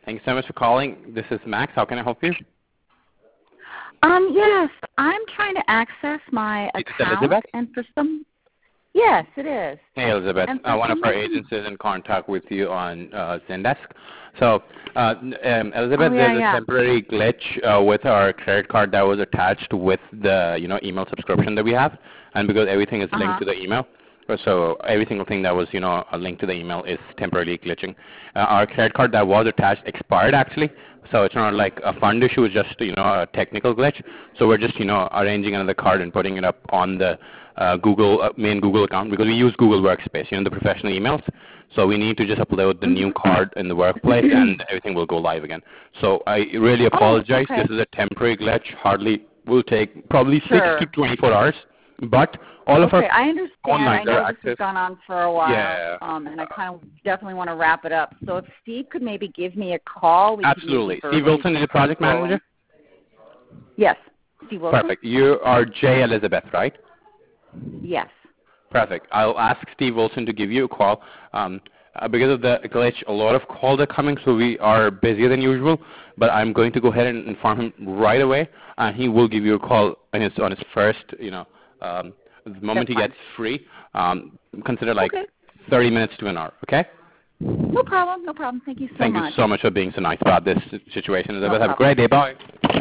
Thanks so much for calling. This is Max. How can I help you? Yes, I'm trying to access my account, Elizabeth? and for some, yes, it is. Hey, Elizabeth. One of our agents is in contact with you on Zendesk. So, Elizabeth, there's a temporary glitch with our credit card that was attached with the email subscription that we have, and because everything is linked to the email, so every single thing that was a link to the email is temporarily glitching. Our credit card that was attached expired actually, so it's not like a fund issue. It's just a technical glitch. So we're just arranging another card and putting it up on the main Google account because we use Google Workspace, the professional emails. So we need to just upload the new card in the workplace and everything will go live again. So I really apologize. This is a temporary glitch. Will take probably 6 to 24 hours. But all of our I understand. I know active. This has gone on for a while, and I kind of definitely want to wrap it up. So if Steve could maybe give me a call. Absolutely. Steve Wilson is the project manager? Yes. Steve Wilson? Perfect. You are J. Elizabeth, right? Yes. Perfect. I'll ask Steve Wilson to give you a call. Because of the glitch, a lot of calls are coming, so we are busier than usual. But I'm going to go ahead and inform him right away, and he will give you a call on his first, the moment he gets free. Consider 30 minutes to an hour, okay? No problem. No problem. Thank you so much. Thank you so much for being so nice about this situation. Elizabeth, have a great day. Bye.